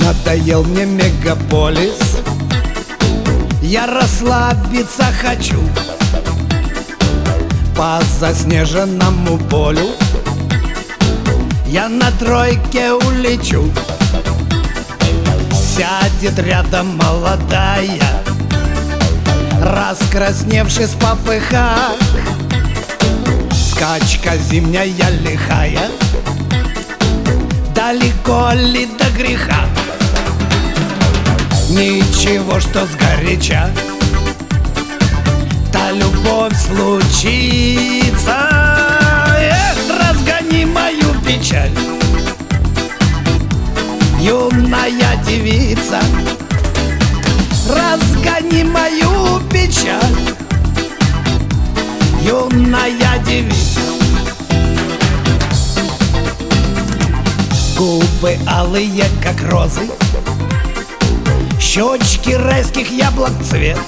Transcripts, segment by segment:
Надоел мне мегаполис, я расслабиться хочу. По заснеженному полю я на тройке улечу. Сядет рядом молодая, раскрасневшись в попыхах. Скачка зимняя лихая, далеко ли до греха? Ничего, что сгоряча та любовь случится. Эх, разгони мою печаль, юная девица. Разгони мою печаль, юная девица. Губы алые, как розы, щечки райских яблок цвета,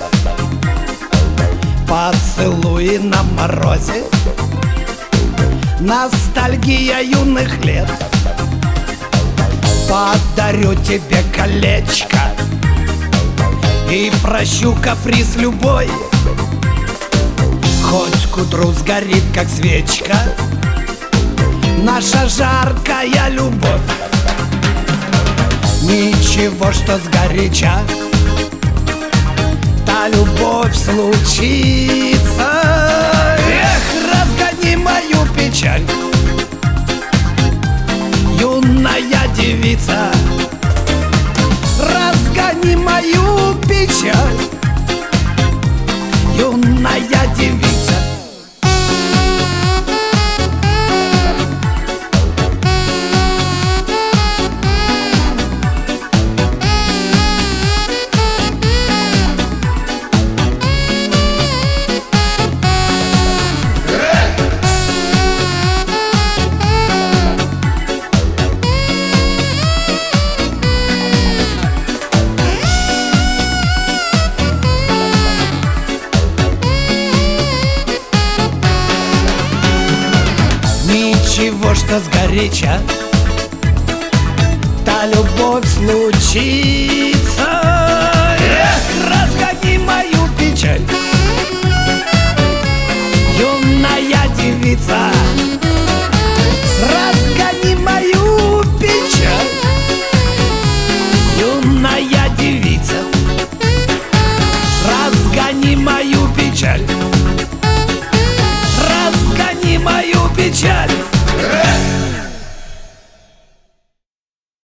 поцелуи на морозе, ностальгия юных лет. Подарю тебе колечко и прощу каприз любой. Хоть к утру сгорит, как свечка, наша жаркая любовь. Ничего, что сгоряча та любовь случится. Эх, разгони мою печаль, юная девица. Разгони мою печаль, юная девица. Ничего, что сгоряча та любовь случится. Эх, разгони мою печаль, юная девица.